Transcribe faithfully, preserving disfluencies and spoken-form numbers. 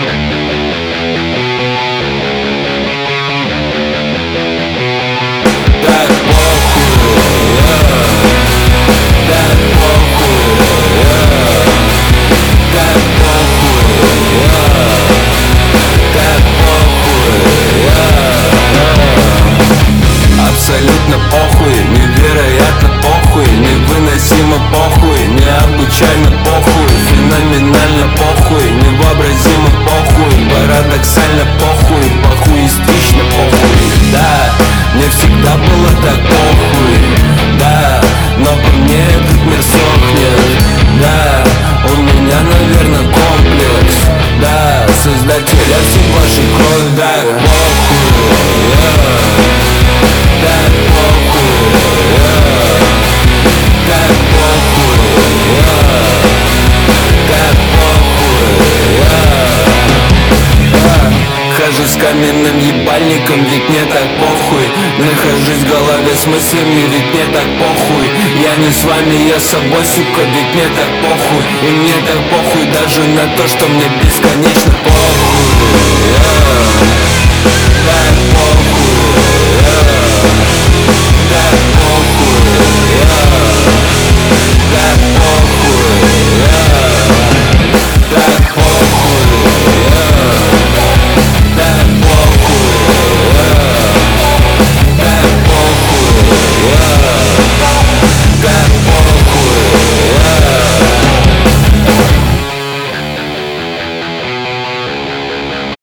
Абсолютно похуй, невероятно похуй, невыносимо похуй, необычайно похуй, феноменально похуй, невообразимо похуй, парадоксально похуй, похуистично похуй. Да, мне всегда было так похуй, да, но по мне этот мир сохнет. Да, у меня, наверное, комплекс, да, создателя всей вашей крови. Да, похуй, yeah. Так похуй, yeah. Так похуй, yeah. Так похуй, yeah. Yeah. Хожу с каменным ебальником, ведь мне так похуй. Нахожусь в голове с мыслями, ведь мне так похуй. Я не с вами, я с собой, сука, ведь мне так похуй. И мне так похуй даже на то, что мне бесконечно похуй, yeah.